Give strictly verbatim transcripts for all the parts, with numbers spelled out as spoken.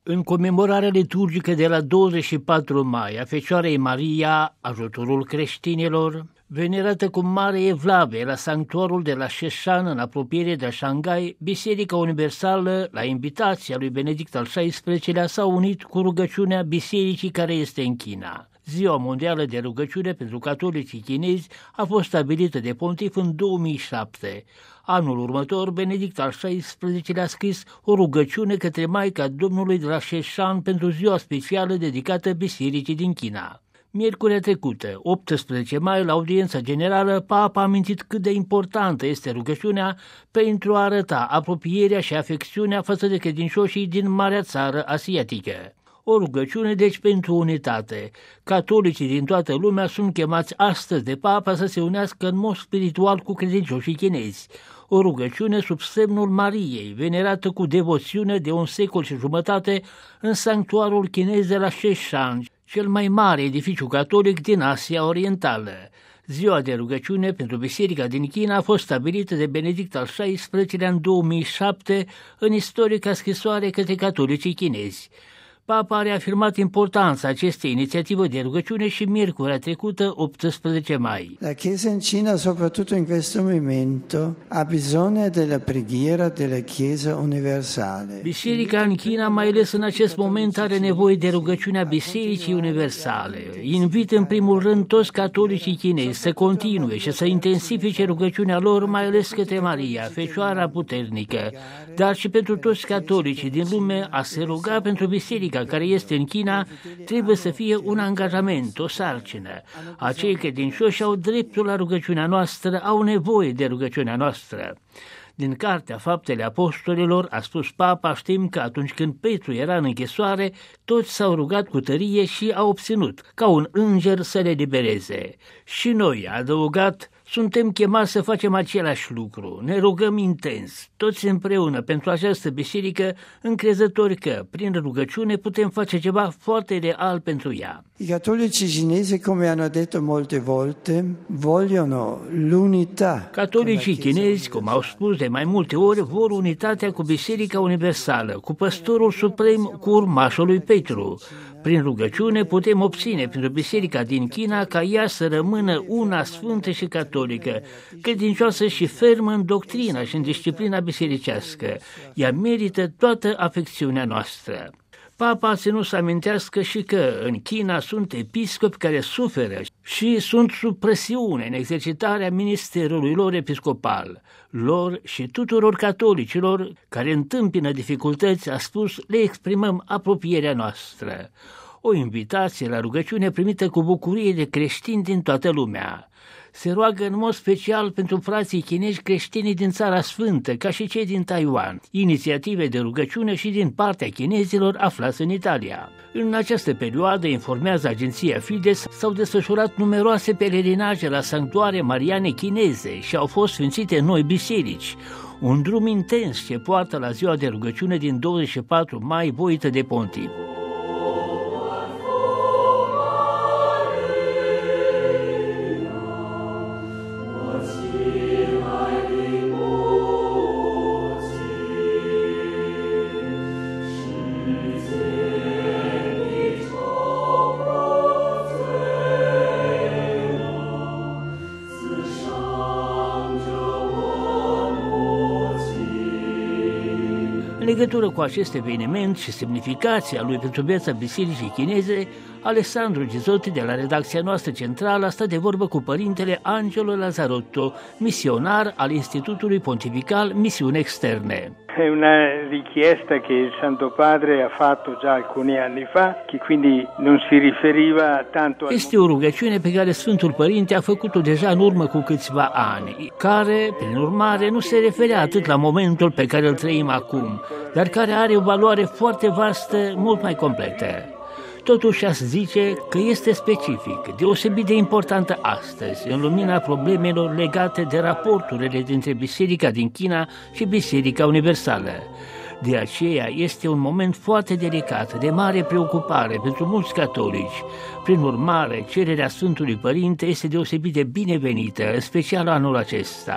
În comemorarea liturgică de la douăzeci și patru mai a Fecioarei Maria, ajutorul creștinilor, venerată cu mare evlavie la sanctuarul de la Șeșan, în apropiere de Shanghai, Biserica Universală, la invitația lui Benedict al șaisprezecelea, s-a unit cu rugăciunea bisericii care este în China. Ziua mondială de rugăciune pentru catolicii chinezi a fost stabilită de pontif în două mii șapte. Anul următor, Benedict al șaisprezecelea a scris o rugăciune către Maica Domnului de la Șeșan pentru ziua specială dedicată bisericii din China. Miercurea trecută, optsprezece mai, la audiența generală, Papa a amintit cât de importantă este rugăciunea pentru a arăta apropierea și afecțiunea față de credincioșii din marea țară asiatică. O rugăciune, deci, pentru unitate. Catolicii din toată lumea sunt chemați astăzi de Papa să se unească în mod spiritual cu credincioșii chinezi. O rugăciune sub semnul Mariei, venerată cu devoțiune de un secol și jumătate în sanctuarul chinez de la Sheshan, cel mai mare edificiu catolic din Asia Orientală. Ziua de rugăciune pentru Biserica din China a fost stabilită de Benedict al șaisprezecelea în două mii șapte în istorica scrisoare către catolicii chinezi. Papa a reafirmat importanța acestei inițiative de rugăciune și miercurea trecută, optsprezece mai. La Chiesa in Cina, soprattutto in questo momento, ha bisogno della preghiera della Chiesa universale. Biserica în China, mai ales în acest moment, are nevoie de rugăciunea Bisericii Universale. Invit în primul rând toți catolicii chinezi să continue și să intensifice rugăciunea lor, mai ales către Maria, Fecioara puternică, dar și pentru toți catolicii din lume a se ruga pentru biserica care este în China trebuie să fie un angajament, o sarcină. Acei credincioși au dreptul la rugăciunea noastră, au nevoie de rugăciunea noastră. Din Cartea Faptele Apostolilor, a spus Papa, știm că atunci când Petru era în închisoare, toți s-au rugat cu tărie și au obținut, ca un înger, să le libereze. Și noi, a adăugat, suntem chemați să facem același lucru, ne rugăm intens, toți împreună pentru această biserică, încrezători că, prin rugăciune, putem face ceva foarte real pentru ea. I cattolici cinesi, come hanno detto molte volte, vogliono l'unità. Catolicii chinezi, cum au spus de mai multe ori, vor unitatea cu Biserica Universală, cu Păstorul Suprem, cu urmașul lui Petru. Prin rugăciune putem obține pentru Biserica din China ca ea să rămână una sfântă și catolică, credincioasă și fermă în doctrina și în disciplina bisericească. Ea merită toată afecțiunea noastră. Papa a ținut să amintească și că în China sunt episcopi care suferă și sunt sub presiune în exercitarea ministerului lor episcopal. Lor și tuturor catolicilor care întâmpină dificultăți, a spus, le exprimăm apropierea noastră. O invitație la rugăciune primită cu bucurie de creștini din toată lumea. Se roagă în mod special pentru frații chinezi creștini din Țara Sfântă, ca și cei din Taiwan, inițiative de rugăciune și din partea chinezilor aflați în Italia. În această perioadă, informează agenția Fides, s-au desfășurat numeroase pelerinaje la sanctuare mariane chineze și au fost sfințite noi biserici. Un drum intens ce poartă la ziua de rugăciune din douăzeci și patru mai, voită de pontif. În legătură cu acest eveniment și semnificația lui pentru viața bisericii chineze, Alessandro Gizotti de la redacția noastră centrală a stat de vorbă cu părintele Angelo Lazzarotto, misionar al Institutului Pontifical Misiuni Externe. È una richiesta che il Santo Padre ha fatto già alcuni anni fa, che quindi non si riferiva tanto al... Este o rugăciune pe care Sfântul Părinte a făcut-o deja în urmă cu câțiva ani, care, prin urmare, nu se referea atât la momentul pe care îl trăim acum, dar care are o valoare foarte vastă, mult mai completă. Totuși aș zice că este specific, deosebit de importantă astăzi, în lumina problemelor legate de raporturile dintre Biserica din China și Biserica Universală. De aceea este un moment foarte delicat, de mare preocupare pentru mulți catolici. Prin urmare, cererea Sfântului Părinte este deosebit de binevenită, în special anul acesta.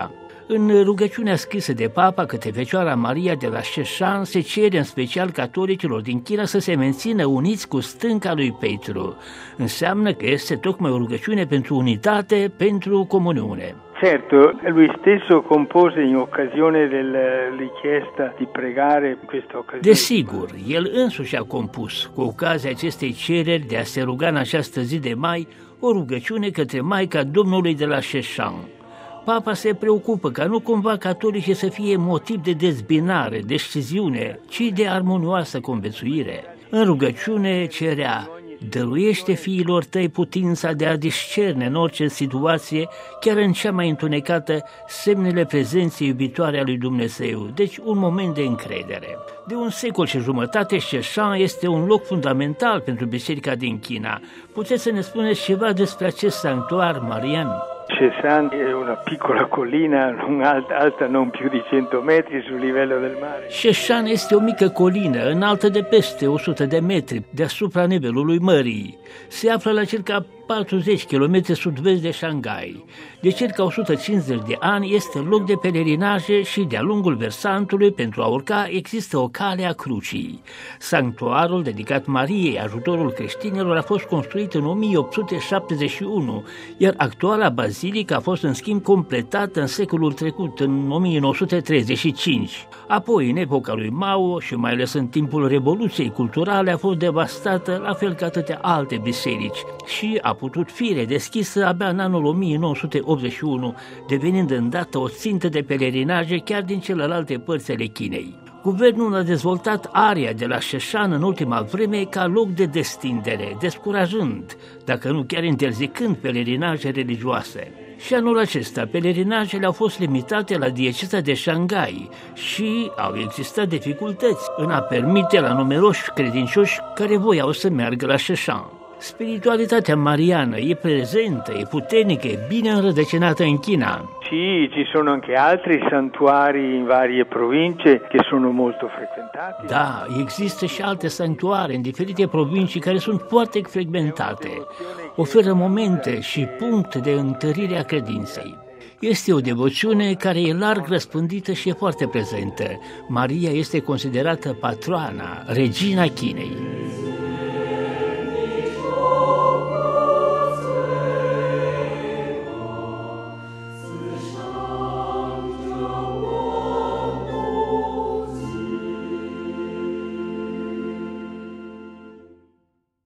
În rugăciunea scrisă de Papa către Fecioara Maria de la Șeșan se cere în special catolicilor din China să se mențină uniți cu stânca lui Petru. Înseamnă că este tocmai o rugăciune pentru unitate, pentru comuniune. Certo, lui stesso compose in occasione della richiesta di pregare in questa occasione. Desigur, el însuși a compus, cu ocazia acestei cereri de a se ruga în această zi de mai, o rugăciune către Maica Domnului de la Șeșan. Papa se preocupă ca nu cumva catolicii să fie motiv de dezbinare, de sciziune, ci de armonioasă conviețuire. În rugăciune cerea: dăruiește fiilor tăi putința de a discerne în orice situație, chiar în cea mai întunecată, semnele prezenței iubitoare a lui Dumnezeu, deci un moment de încredere. De un secol și jumătate, Șeșan este un loc fundamental pentru biserica din China. Puteți să ne spuneți ceva despre acest sanctuar marian? Șeșan è una piccola collina non alta, alta non più di cento metri sul livello del mare. Șeșan este o mică colină înaltă de peste o sută de metri deasupra nivelului mării. Se află la circa patruzeci de kilometri sud-vest de Shanghai. De circa o sută cincizeci de ani este loc de pelerinaje și de-a lungul versantului pentru a urca există o cale a crucii. Sanctuarul dedicat Mariei, ajutorul creștinilor, a fost construit în o mie opt sute șaptezeci și unu, iar actuala bazilică a fost în schimb completată în secolul trecut, în o mie nouă sute treizeci și cinci. Apoi, în epoca lui Mao și mai ales în timpul Revoluției Culturale, a fost devastată, la fel ca atâtea alte biserici, și a putut fi redeschisă abia în anul o mie nouă sute optzeci și unu, devenind îndată o țintă de pelerinaje chiar din celelalte părți ale Chinei. Guvernul a dezvoltat area de la Șeșan în ultima vreme ca loc de destindere, descurajând, dacă nu chiar interzicând, pelerinaje religioase. Și anul acesta, pelerinajele au fost limitate la dieceza de Shanghai și au existat dificultăți în a permite la numeroși credincioși care voiau să meargă la Șeșan. Spiritualitatea mariană e prezentă, e puternică, e bine înrădăcinată în China. Sì, ci sono anche altri santuari in varie province che sono molto frequentati. Da, există și alte sanctuare în diferite provincii care sunt foarte frecventate. Oferă momente și puncte de întărire a credinței. Este o devoțiune care e larg răspândită și e foarte prezentă. Maria este considerată patroana, regina Chinei.